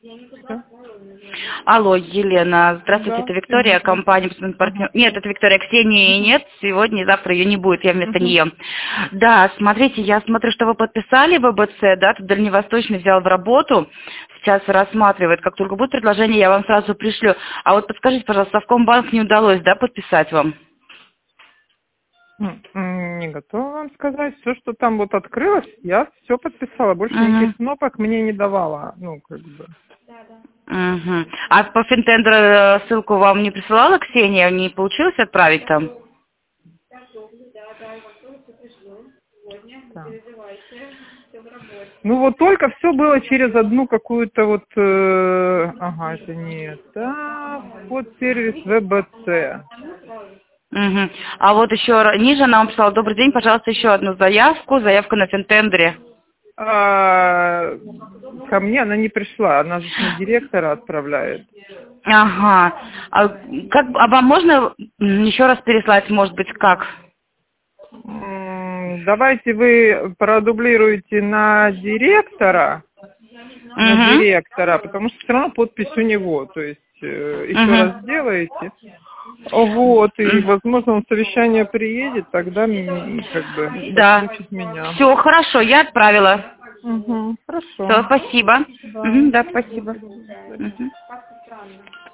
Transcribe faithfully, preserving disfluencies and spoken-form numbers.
Да. Алло, Елена, здравствуйте, Да, это Виктория, Ксения. компания партнер. Нет, это Виктория, Ксении Угу. нет, сегодня и завтра ее не будет, я вместо Угу. нее. Да, смотрите, я смотрю, что вы подписали в ВБЦ, да, тут Дальневосточный взял в работу, сейчас рассматривает, как только будет предложение, я вам сразу пришлю. А вот подскажите, пожалуйста, Совкомбанк не удалось, да, подписать вам? М, Не готова вам сказать. Все, что там вот открылось, я все подписала. Больше Угу. никаких кнопок мне не давала. Ну, как бы. Угу. А по Финтендер э, ссылку вам не присылала Ксения, не получилось отправить там? Да. Ну вот только все было через одну какую-то вот, э, ага, это не это, вот сервис ВБЦ. Угу. А вот еще ра- ниже она вам писала: добрый день, пожалуйста, еще одну заявку, заявку на Финтендере. А, ко мне она не пришла, она же на директора отправляет. Ага. А, как, а вам можно м, еще раз переслать, может быть, как? М, Давайте вы продублируете на директора, на Угу. директора, потому что все равно подпись у него, то есть э, еще Угу. раз сделаете. Вот, и, возможно, он совещание приедет, тогда м, как бы Да. подключит меня. Все, хорошо, я отправила. Угу, хорошо. Все, спасибо. Да. Мгм, да, спасибо. До свидания. Мгм.